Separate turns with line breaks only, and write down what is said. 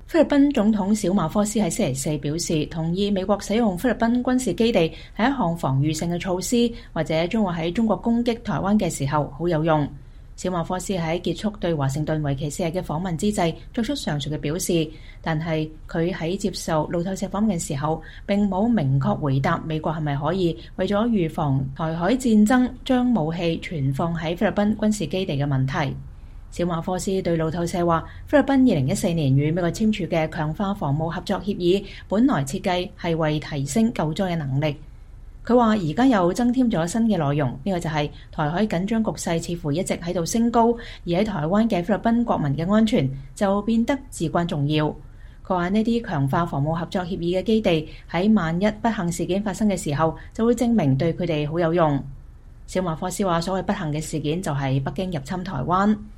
菲律賓總統小馬科斯喺星期四表示，同意美國使用菲律賓軍事基地係一項防禦性嘅措施，或者將會喺中國攻擊台灣嘅時候好有用。小馬科斯喺結束對華盛頓為期4日嘅訪問之際作出上述嘅表示，但係佢喺接受路透社訪問嘅時候並冇明確回答美國係咪可以為咗預防台海戰爭將武器存放喺菲律賓軍事基地嘅問題。小馬科斯對路透社話，菲律賓2014年與美國簽署嘅強化防務合作協議本來設計係為提升救災嘅能力。佢話而家又增添咗新嘅內容，呢個就係台海緊張局勢似乎一直喺度升高，而喺台灣嘅菲律賓國民嘅安全就變得至關重要。佢話呢啲強化防務合作協議嘅基地喺萬一不幸事件發生嘅時候，就會證明對佢哋好有用。小馬科斯話，所謂不幸嘅事件就係北京入侵台灣。